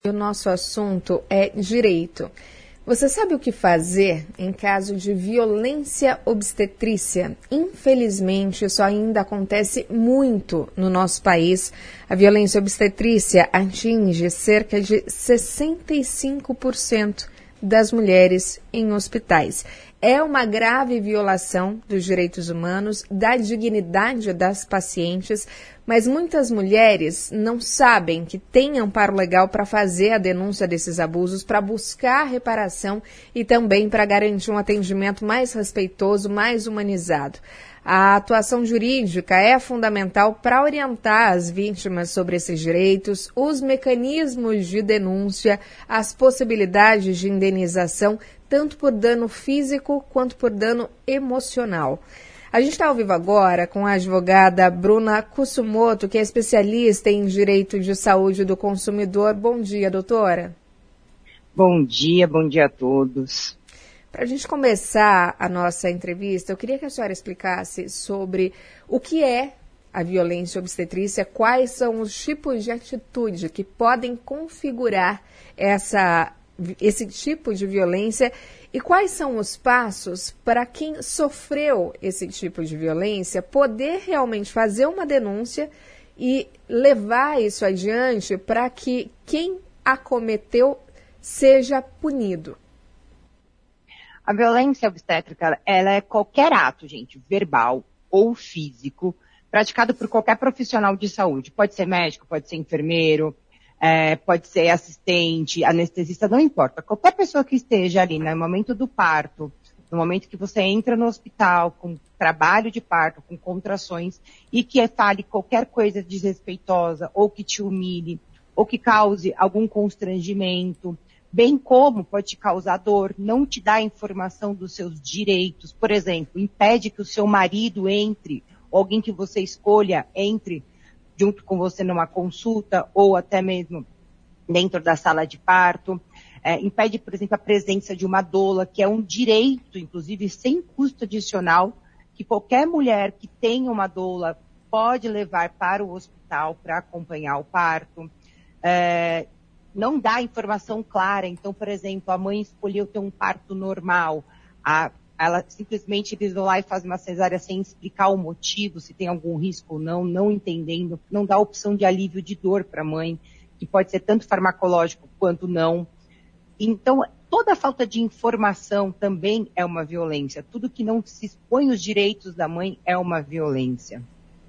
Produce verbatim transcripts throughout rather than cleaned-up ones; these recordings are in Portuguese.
O nosso assunto é direito. Você sabe o que fazer em caso de violência obstetrícia? Infelizmente, isso ainda acontece muito no nosso país. A violência obstetrícia atinge cerca de sessenta e cinco por cento das mulheres em hospitais. É uma grave violação dos direitos humanos, da dignidade das pacientes, mas muitas mulheres não sabem que tem amparo legal para fazer a denúncia desses abusos, para buscar reparação e também para garantir um atendimento mais respeitoso, mais humanizado. A atuação jurídica é fundamental para orientar as vítimas sobre esses direitos, os mecanismos de denúncia, as possibilidades de indenização, tanto por dano físico quanto por dano emocional. A gente está ao vivo agora com a advogada Bruna Kusumoto, que é especialista em direito de saúde do consumidor. Bom dia, doutora. Bom dia, bom dia a todos. Para a gente começar a nossa entrevista, eu queria que a senhora explicasse sobre o que é a violência obstetrícia, quais são os tipos de atitude que podem configurar essa, esse tipo de violência e quais são os passos para quem sofreu esse tipo de violência poder realmente fazer uma denúncia e levar isso adiante para que quem a cometeu seja punido. A violência obstétrica, ela é qualquer ato, gente, verbal ou físico, praticado por qualquer profissional de saúde. Pode ser médico, pode ser enfermeiro, é, pode ser assistente, anestesista, não importa. Qualquer pessoa que esteja ali no momento do parto, no momento que você entra no hospital com trabalho de parto, com contrações, e que fale qualquer coisa desrespeitosa, ou que te humilhe, ou que cause algum constrangimento, bem como pode te causar dor, não te dá informação dos seus direitos. Por exemplo, impede que o seu marido entre, ou alguém que você escolha entre junto com você numa consulta, ou até mesmo dentro da sala de parto. É, impede, por exemplo, a presença de uma doula, que é um direito, inclusive sem custo adicional, que qualquer mulher que tenha uma doula pode levar para o hospital para acompanhar o parto. É, não dá informação clara. Então, por exemplo, a mãe escolheu ter um parto normal, a, ela simplesmente eles vão lá e fazem uma cesárea sem explicar o motivo, se tem algum risco ou não, não entendendo, não dá opção de alívio de dor para a mãe, que pode ser tanto farmacológico quanto não. Então, toda a falta de informação também é uma violência. Tudo que não se expõe os direitos da mãe é uma violência.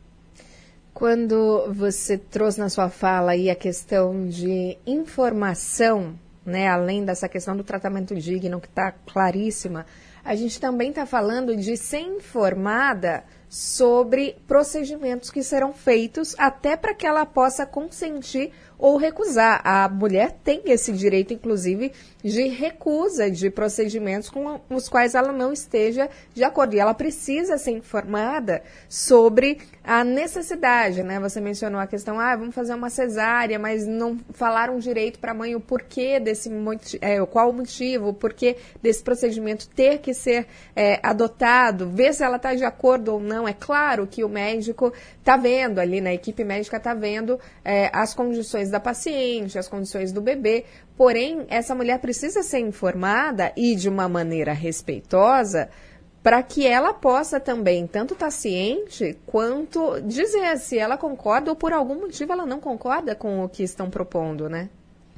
Quando você trouxe na sua fala aí a questão de informação, né, além dessa questão do tratamento digno, que está claríssima, a gente também está falando de ser informada sobre procedimentos que serão feitos até para que ela possa consentir ou recusar. A mulher tem esse direito, inclusive, de recusa de procedimentos com os quais ela não esteja de acordo. E ela precisa ser informada sobre a necessidade, né? Você mencionou a questão, ah, vamos fazer uma cesárea, mas não falaram direito para a mãe o porquê desse, é, qual o motivo, o porquê desse procedimento ter que ser é, adotado, ver se ela está de acordo ou não. É claro que o médico está vendo ali, né? A equipe médica está vendo é, as condições da paciente, as condições do bebê, porém, essa mulher precisa ser informada e de uma maneira respeitosa para que ela possa também tanto estar ciente quanto dizer se ela concorda ou por algum motivo ela não concorda com o que estão propondo, né?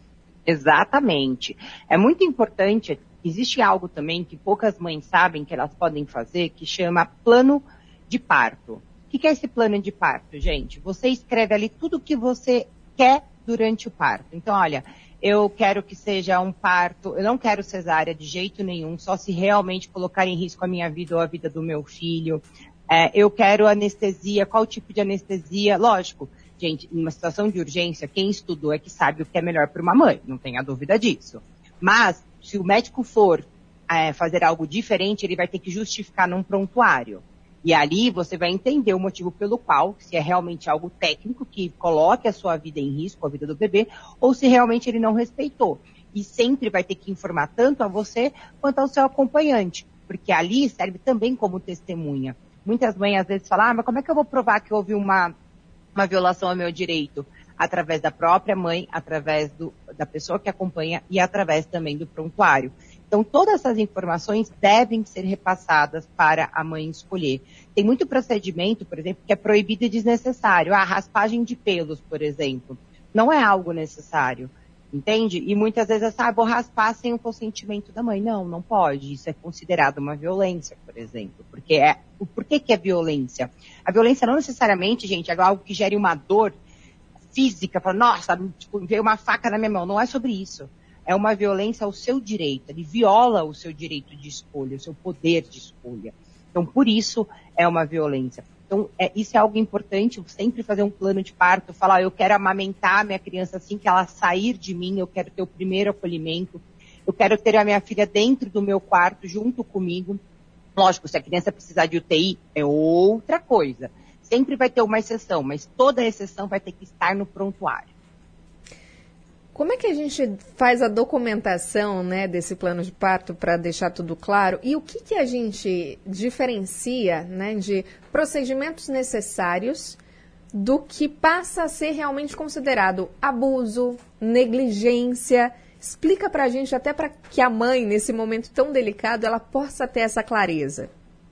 Exatamente. É muito importante, existe algo também que poucas mães sabem que elas podem fazer, que chama plano de parto. O que é esse plano de parto, gente? Você escreve ali tudo o que você quer durante o parto. Então, olha, eu quero que seja um parto, eu não quero cesárea de jeito nenhum, só se realmente colocar em risco a minha vida ou a vida do meu filho. É, eu quero anestesia, qual tipo de anestesia? Lógico, gente, numa situação de urgência, quem estudou é que sabe o que é melhor para uma mãe, não tenha dúvida disso. Mas, se o médico for é, fazer algo diferente, ele vai ter que justificar num prontuário. E ali você vai entender o motivo pelo qual, se é realmente algo técnico que coloque a sua vida em risco, a vida do bebê, ou se realmente ele não respeitou. E sempre vai ter que informar tanto a você quanto ao seu acompanhante, porque ali serve também como testemunha. Muitas mães às vezes falam, ah, mas como é que eu vou provar que houve uma, uma violação ao meu direito? através da própria mãe, através do, da pessoa que acompanha e através também do prontuário. Então, todas essas informações devem ser repassadas para a mãe escolher. Tem muito procedimento, por exemplo, que é proibido e desnecessário. A raspagem de pelos, por exemplo, não é algo necessário, entende? E muitas vezes, ah, vou raspar sem o consentimento da mãe. Não, não pode. Isso é considerado uma violência, por exemplo. Porque é, por que que é violência? A violência não necessariamente, gente, é algo que gere uma dor física. Fala, nossa, tipo, veio uma faca na minha mão. Não é sobre isso. É uma violência ao seu direito, ele viola o seu direito de escolha, o seu poder de escolha. Então, por isso, é uma violência. Então, é, isso é algo importante, sempre fazer um plano de parto, falar, eu quero amamentar a minha criança assim que ela sair de mim, eu quero ter o primeiro acolhimento, eu quero ter a minha filha dentro do meu quarto, junto comigo. Lógico, se a criança precisar de U T I, é outra coisa. Sempre vai ter uma exceção, mas toda exceção vai ter que estar no prontuário. Como é que a gente faz a documentação, né, desse plano de parto para deixar tudo claro? E o que, que a gente diferencia, né, de procedimentos necessários do que passa a ser realmente considerado abuso, negligência? Explica para a gente, até para que a mãe, nesse momento tão delicado, ela possa ter essa clareza.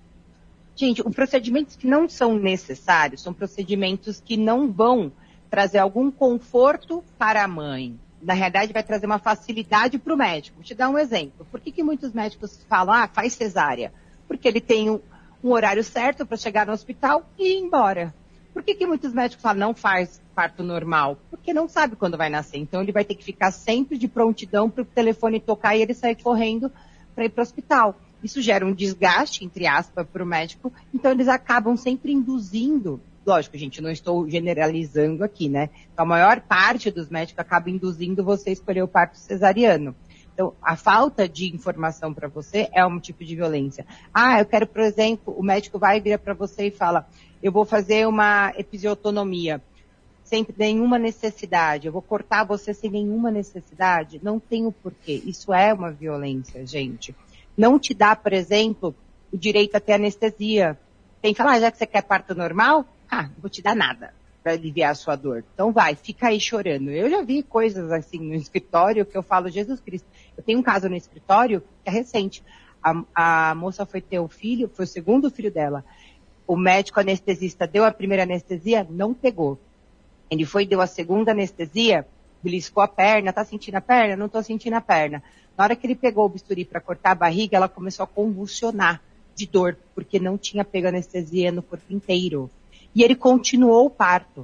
Gente, os procedimentos que não são necessários são procedimentos que não vão trazer algum conforto para a mãe. Na realidade, vai trazer uma facilidade para o médico. Vou te dar um exemplo. Por que que muitos médicos falam, ah, faz cesárea? Porque ele tem um, um horário certo para chegar no hospital e ir embora. Por que que muitos médicos falam, não faz parto normal? Porque não sabe quando vai nascer. Então, ele vai ter que ficar sempre de prontidão para o telefone tocar e ele sair correndo para ir para o hospital. Isso gera um desgaste, entre aspas, para o médico. Então, eles acabam sempre induzindo. Lógico, gente, não estou generalizando aqui, né? Então, a maior parte dos médicos acaba induzindo você a escolher o parto cesariano. Então, a falta de informação para você é um tipo de violência. Ah, eu quero, por exemplo, o médico vai vir para você e fala, eu vou fazer uma episiotonomia sem nenhuma necessidade, eu vou cortar você sem nenhuma necessidade. Não tem o porquê. Isso é uma violência, gente. Não te dá, por exemplo, o direito a ter anestesia. Tem que falar, ah, já que você quer parto normal, ah, não vou te dar nada para aliviar a sua dor. Então vai, fica aí chorando. Eu já vi coisas assim no escritório que eu falo, Jesus Cristo. Eu tenho um caso no escritório que é recente. A, a moça foi ter o filho, foi o segundo filho dela. O médico anestesista deu a primeira anestesia, não pegou. Ele foi, deu a segunda anestesia, beliscou a perna, tá sentindo a perna? Não tô sentindo a perna. Na hora que ele pegou o bisturi para cortar a barriga, ela começou a convulsionar de dor, porque não tinha pego anestesia no corpo inteiro. E ele continuou o parto.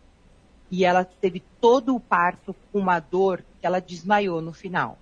E ela teve todo o parto com uma dor que ela desmaiou no final.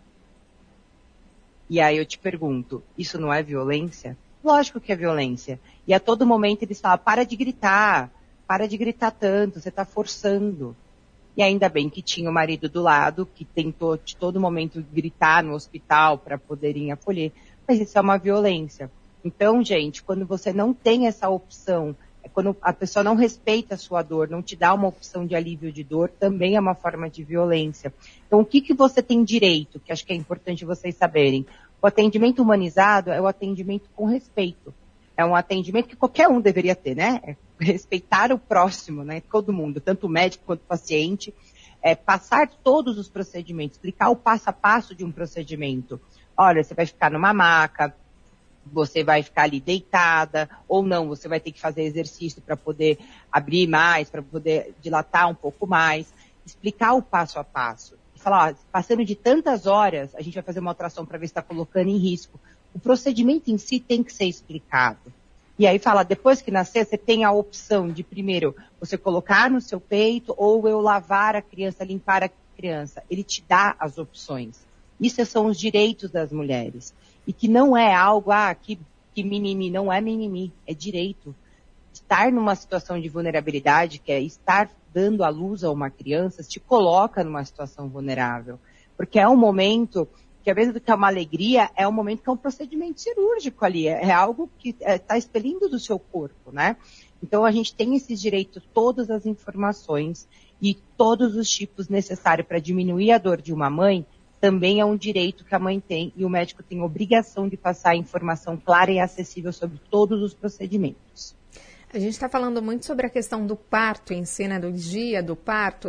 E aí eu te pergunto, isso não é violência? Lógico que é violência. E a todo momento eles falam, para de gritar, para de gritar tanto, você está forçando. E ainda bem que tinha o marido do lado, que tentou de todo momento gritar no hospital para poderem acolher. Mas isso é uma violência. Então, gente, quando você não tem essa opção, quando a pessoa não respeita a sua dor, não te dá uma opção de alívio de dor, também é uma forma de violência. Então, o que que você tem direito, que acho que é importante vocês saberem? O atendimento humanizado é o atendimento com respeito. É um atendimento que qualquer um deveria ter, né? É respeitar o próximo, né? Todo mundo, tanto o médico quanto o paciente. É passar todos os procedimentos, explicar o passo a passo de um procedimento. Olha, você vai ficar numa maca, você vai ficar ali deitada, ou não, você vai ter que fazer exercício para poder abrir mais, para poder dilatar um pouco mais, explicar o passo a passo. E falar, ó, passando de tantas horas, a gente vai fazer uma ultrassom para ver se está colocando em risco. O procedimento em si tem que ser explicado. E aí fala, depois que nascer, você tem a opção de, primeiro, você colocar no seu peito, ou eu lavar a criança, limpar a criança. Ele te dá as opções. Isso são os direitos das mulheres. E que não é algo, ah, que, que mimimi, não é mimimi, é direito. Estar numa situação de vulnerabilidade, que é estar dando à luz a uma criança, te coloca numa situação vulnerável. Porque é um momento que, ao invés de que é uma alegria, é um momento que é um procedimento cirúrgico ali, é, é algo que está é, expelindo do seu corpo, né? Então, a gente tem esses direitos, todas as informações e todos os tipos necessários para diminuir a dor de uma mãe, também é um direito que a mãe tem e o médico tem a obrigação de passar informação clara e acessível sobre todos os procedimentos. A gente está falando muito sobre a questão do parto em si, né, do dia do parto.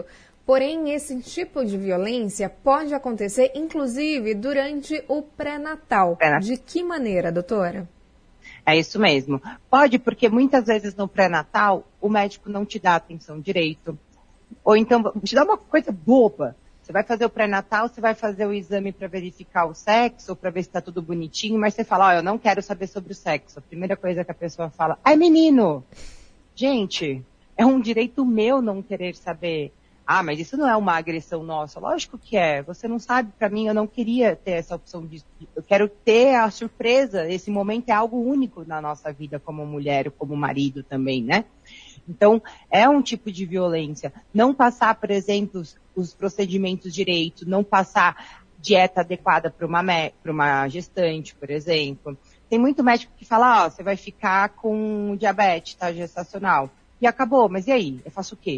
Porém, esse tipo de violência pode acontecer, inclusive, durante o pré-natal. Pré-natal. De que maneira, doutora? É isso mesmo. Pode, porque muitas vezes no pré-natal o médico não te dá atenção direito. Ou então, te dá uma coisa boba. Você vai fazer o pré-natal, você vai fazer o exame para verificar o sexo, ou para ver se está tudo bonitinho, mas você fala, ó, oh, eu não quero saber sobre o sexo. A primeira coisa que a pessoa fala, ai menino! Gente, é um direito meu não querer saber. Ah, mas isso não é uma agressão nossa. Lógico que é. Você não sabe, para mim, eu não queria ter essa opção de... Eu quero ter a surpresa. Esse momento é algo único na nossa vida como mulher, como marido também, né? Então, é um tipo de violência. Não passar, por exemplo, os, os procedimentos direito, não passar dieta adequada para uma, para uma gestante, por exemplo. Tem muito médico que fala, ó, você vai ficar com diabetes, tá, gestacional. E acabou, mas e aí? Eu faço o quê?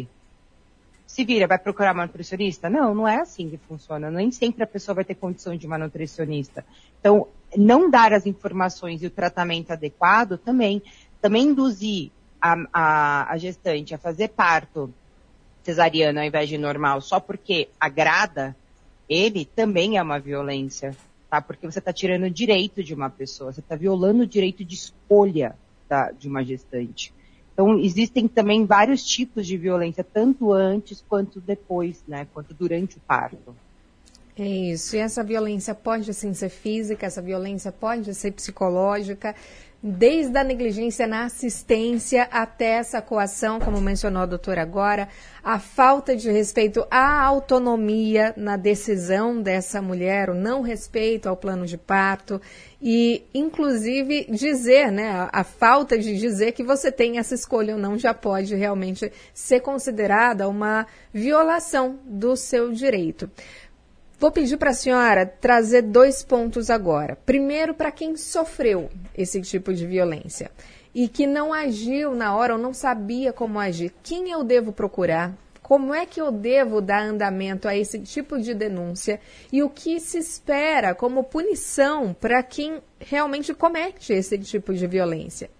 Se vira, vai procurar uma nutricionista? Não, não é assim que funciona. Nem sempre a pessoa vai ter condição de uma nutricionista. Então, não dar as informações e o tratamento adequado também, também induzir a, a, a gestante a fazer parto cesariano ao invés de normal só porque agrada ele, também é uma violência, tá? Porque você está tirando o direito de uma pessoa, você está violando o direito de escolha da, de uma gestante. Então, existem também vários tipos de violência, tanto antes quanto depois, né? Quanto durante o parto. É isso. E essa violência pode, sim, ser física, essa violência pode ser psicológica, desde a negligência na assistência até essa coação, como mencionou a doutora agora, a falta de respeito à autonomia na decisão dessa mulher, o não respeito ao plano de parto e, inclusive, dizer, né, a, a falta de dizer que você tem essa escolha ou não já pode realmente ser considerada uma violação do seu direito. Vou pedir para a senhora trazer dois pontos agora. Primeiro, para quem sofreu esse tipo de violência e que não agiu na hora ou não sabia como agir. Quem eu devo procurar? Como é que eu devo dar andamento a esse tipo de denúncia? E o que se espera como punição para quem realmente comete esse tipo de violência?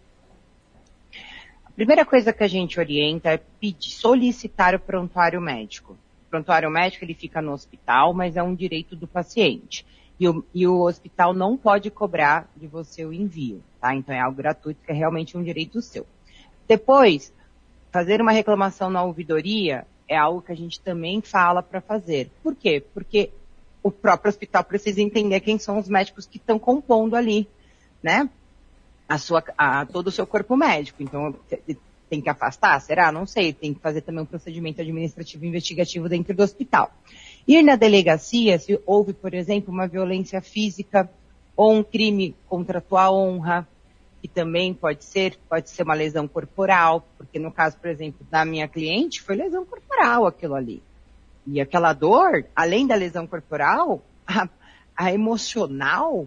A primeira coisa que a gente orienta é pedir, solicitar o prontuário médico. O prontuário médico ele fica no hospital, mas é um direito do paciente. E o, e o hospital não pode cobrar de você o envio, tá? Então é algo gratuito, que é realmente um direito seu. Depois, fazer uma reclamação na ouvidoria é algo que a gente também fala para fazer. Por quê? Porque o próprio hospital precisa entender quem são os médicos que estão compondo ali, né? A sua, a, todo o seu corpo médico. Então, tem que afastar? Será? Não sei. Tem que fazer também um procedimento administrativo investigativo dentro do hospital. Ir na delegacia, se houve, por exemplo, uma violência física ou um crime contra a tua honra, que também pode ser, pode ser uma lesão corporal, porque no caso, por exemplo, da minha cliente, foi lesão corporal aquilo ali. E aquela dor, além da lesão corporal, a, a emocional,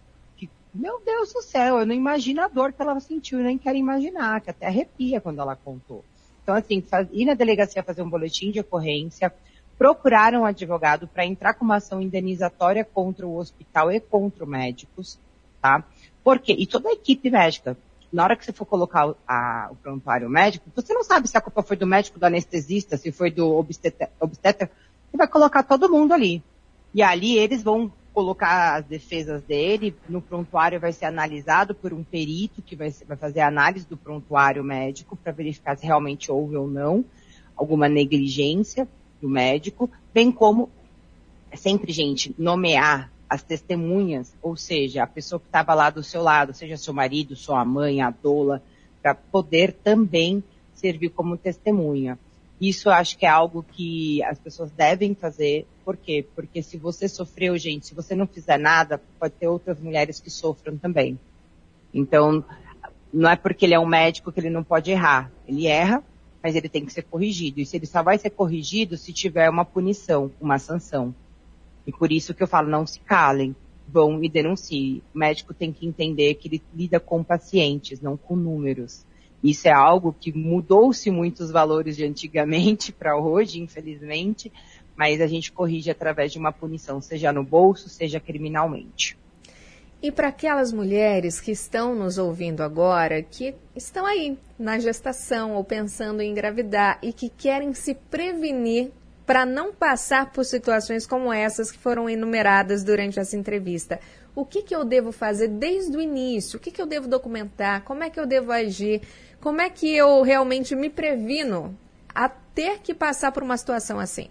meu Deus do céu, eu não imagino a dor que ela sentiu, nem quero imaginar, que até arrepia quando ela contou. Então, assim, faz, ir na delegacia fazer um boletim de ocorrência, procurar um advogado para entrar com uma ação indenizatória contra o hospital e contra os médicos, tá? Porque, e toda a equipe médica, na hora que você for colocar o, a, o prontuário médico, você não sabe se a culpa foi do médico, do anestesista, se foi do obstetra, obstetra, você vai colocar todo mundo ali. E ali eles vão colocar as defesas dele, no prontuário vai ser analisado por um perito que vai, vai fazer a análise do prontuário médico para verificar se realmente houve ou não alguma negligência do médico, bem como, sempre, gente, nomear as testemunhas, ou seja, a pessoa que estava lá do seu lado, seja seu marido, sua mãe, a doula, para poder também servir como testemunha. Isso eu acho que é algo que as pessoas devem fazer. Por quê? Porque se você sofreu, gente, se você não fizer nada, pode ter outras mulheres que sofram também. Então, não é porque ele é um médico que ele não pode errar. Ele erra, mas ele tem que ser corrigido. E se ele só vai ser corrigido se tiver uma punição, uma sanção. E por isso que eu falo, não se calem, vão e denunciem. O médico tem que entender que ele lida com pacientes, não com números. Isso é algo que mudou-se muito os valores de antigamente para hoje, infelizmente, mas a gente corrige através de uma punição, seja no bolso, seja criminalmente. E para aquelas mulheres que estão nos ouvindo agora, que estão aí na gestação ou pensando em engravidar e que querem se prevenir para não passar por situações como essas que foram enumeradas durante essa entrevista? O que, que eu devo fazer desde o início? O que, que eu devo documentar? Como é que eu devo agir? Como é que eu realmente me previno a ter que passar por uma situação assim?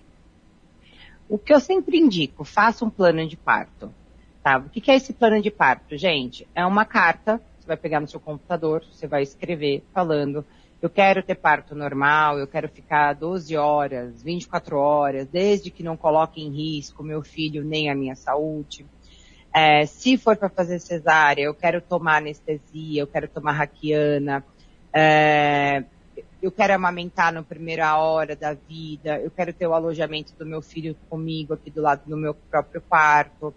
O que eu sempre indico, faça um plano de parto. Tá? O que, que é esse plano de parto, gente? É uma carta, você vai pegar no seu computador, você vai escrever falando, eu quero ter parto normal, eu quero ficar doze horas, vinte e quatro horas, desde que não coloque em risco meu filho nem a minha saúde. É, se for para fazer cesárea, eu quero tomar anestesia, eu quero tomar raquiana, é, eu quero amamentar na primeira hora da vida, eu quero ter o alojamento do meu filho comigo aqui do lado do meu próprio quarto,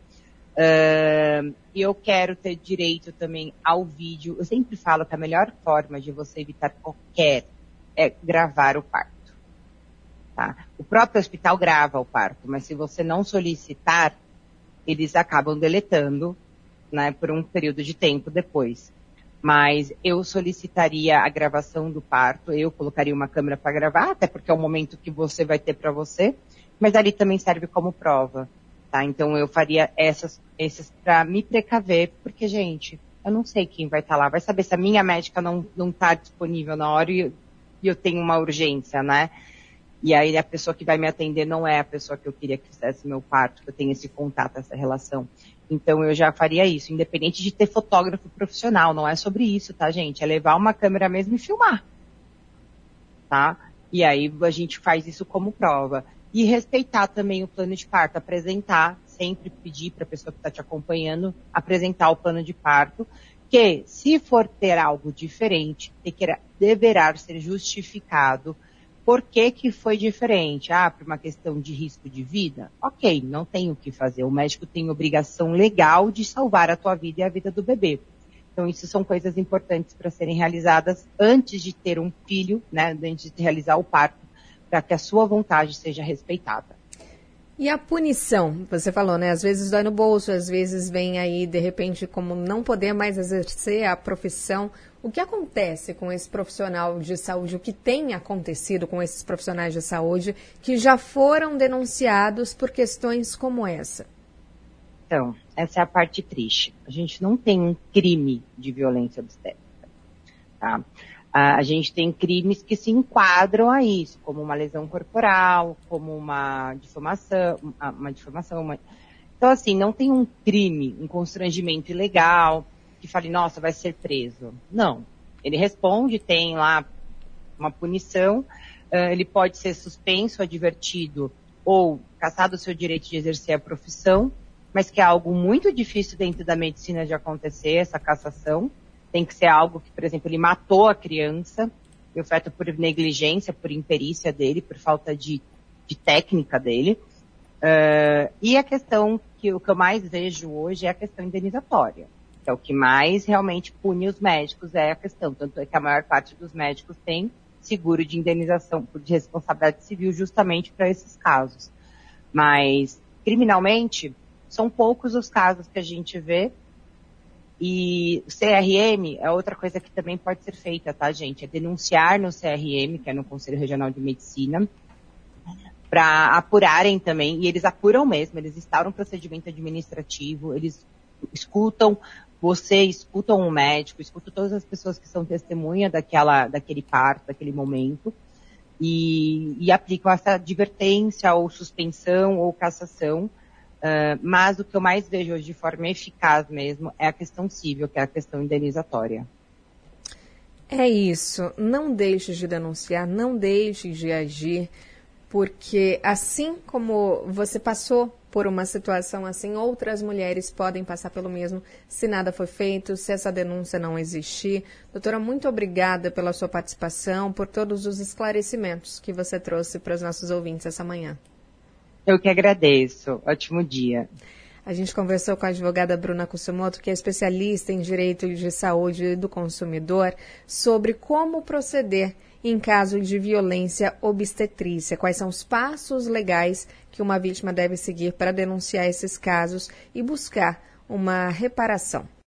é, e eu quero ter direito também ao vídeo. Eu sempre falo que a melhor forma de você evitar qualquer é gravar o parto. Tá? O próprio hospital grava o parto, mas se você não solicitar, eles acabam deletando, né, por um período de tempo depois. Mas eu solicitaria a gravação do parto, eu colocaria uma câmera para gravar, até porque é o momento que você vai ter para você, mas ali também serve como prova, tá? Então eu faria essas, essas para me precaver, porque, gente, eu não sei quem vai estar lá, vai saber se a minha médica não, não tá disponível na hora e, e eu tenho uma urgência, né? E aí a pessoa que vai me atender não é a pessoa que eu queria que fizesse meu parto, que eu tenho esse contato, essa relação. Então eu já faria isso, independente de ter fotógrafo profissional, não é sobre isso, tá, gente? É levar uma câmera mesmo e filmar, tá? E aí a gente faz isso como prova. E respeitar também o plano de parto, apresentar, sempre pedir para a pessoa que está te acompanhando, apresentar o plano de parto, que se for ter algo diferente, deverá ser justificado. Por que que foi diferente? Ah, por uma questão de risco de vida? Ok, não tem o que fazer. O médico tem obrigação legal de salvar a tua vida e a vida do bebê. Então, isso são coisas importantes para serem realizadas antes de ter um filho, né? Antes de realizar o parto, para que a sua vontade seja respeitada. E a punição? Você falou, né? Às vezes dói no bolso, às vezes vem aí, de repente, como não poder mais exercer a profissão. O que acontece com esse profissional de saúde? O que tem acontecido com esses profissionais de saúde que já foram denunciados por questões como essa? Então, essa é a parte triste. A gente não tem um crime de violência obstétrica, tá? A gente tem crimes que se enquadram a isso, como uma lesão corporal, como uma difamação, uma difamação. Uma... Então, assim, não tem um crime, um constrangimento ilegal, que fale, nossa, vai ser preso. Não. Ele responde, tem lá uma punição, ele pode ser suspenso, advertido ou cassado o seu direito de exercer a profissão, mas que é algo muito difícil dentro da medicina de acontecer, essa cassação. Tem que ser algo que, por exemplo, ele matou a criança, foi feito por negligência, por imperícia dele, por falta de, de técnica dele. Uh, e a questão que o que eu mais vejo hoje é a questão indenizatória. Que é o que mais realmente pune os médicos, é a questão. Tanto é que a maior parte dos médicos tem seguro de indenização de responsabilidade civil justamente para esses casos. Mas, criminalmente, são poucos os casos que a gente vê. E o C R M é outra coisa que também pode ser feita, tá, gente? É denunciar no C R M, que é no Conselho Regional de Medicina, para apurarem também, e eles apuram mesmo, eles instauram um procedimento administrativo, eles escutam você, escutam o médico, escutam todas as pessoas que são testemunha daquela, daquele parto, daquele momento, e, e aplicam essa advertência, ou suspensão, ou cassação. Uh, mas o que eu mais vejo hoje de forma eficaz mesmo é a questão civil, que é a questão indenizatória. É isso. Não deixe de denunciar, não deixe de agir, porque assim como você passou por uma situação assim, outras mulheres podem passar pelo mesmo se nada foi feito, se essa denúncia não existir. Doutora, muito obrigada pela sua participação, por todos os esclarecimentos que você trouxe para os nossos ouvintes essa manhã. Eu que agradeço. Ótimo dia. A gente conversou com a advogada Bruna Kusumoto, que é especialista em direito de saúde do consumidor, sobre como proceder em caso de violência obstetrícia. Quais são os passos legais que uma vítima deve seguir para denunciar esses casos e buscar uma reparação.